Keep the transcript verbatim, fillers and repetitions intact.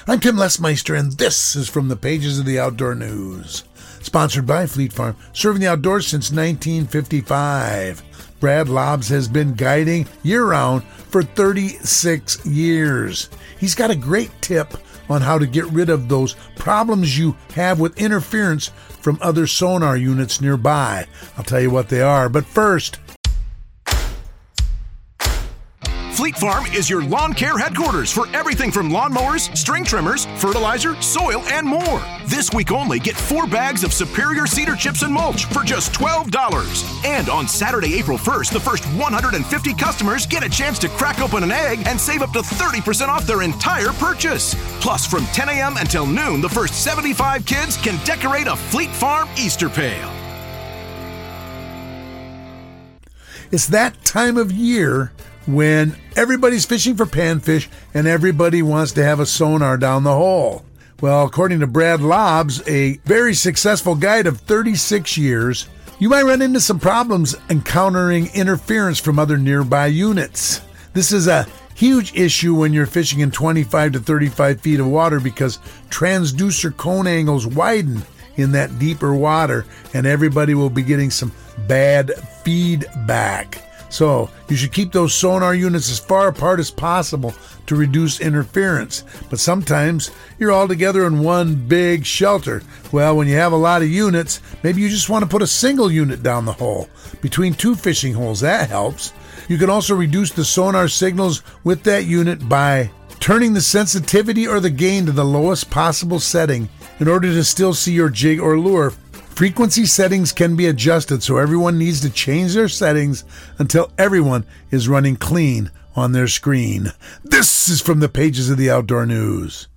I'm Tim Lesmeister, and this is from the pages of the Outdoor News. Sponsored by Fleet Farm, serving the outdoors since nineteen fifty-five. Brad Lobbs has been guiding year-round for thirty-six years. He's got a great tip on how to get rid of those problems you have with interference from other sonar units nearby. I'll tell you what they are, but first... Fleet Farm is your lawn care headquarters for everything from lawnmowers, string trimmers, fertilizer, soil, and more. This week only, get four bags of Superior Cedar Chips and Mulch for just twelve dollars. And on Saturday, April first, the first one hundred fifty customers get a chance to crack open an egg and save up to thirty percent off their entire purchase. Plus, from ten a.m. until noon, the first seventy-five kids can decorate a Fleet Farm Easter pail. It's that time of year when everybody's fishing for panfish and everybody wants to have a sonar down the hole. Well, according to Brad Lobbs, a very successful guide of thirty-six years, you might run into some problems encountering interference from other nearby units. This is a huge issue when you're fishing in twenty-five to thirty-five feet of water because transducer cone angles widen in that deeper water, and everybody will be getting some bad feedback. So you should keep those sonar units as far apart as possible to reduce interference. But sometimes you're all together in one big shelter. Well, when you have a lot of units, maybe you just want to put a single unit down the hole between two fishing holes. That helps. You can also reduce the sonar signals with that unit by turning the sensitivity or the gain to the lowest possible setting in order to still see your jig or lure. Frequency settings can be adjusted, so everyone needs to change their settings until everyone is running clean on their screen. This is from the pages of the Outdoor News.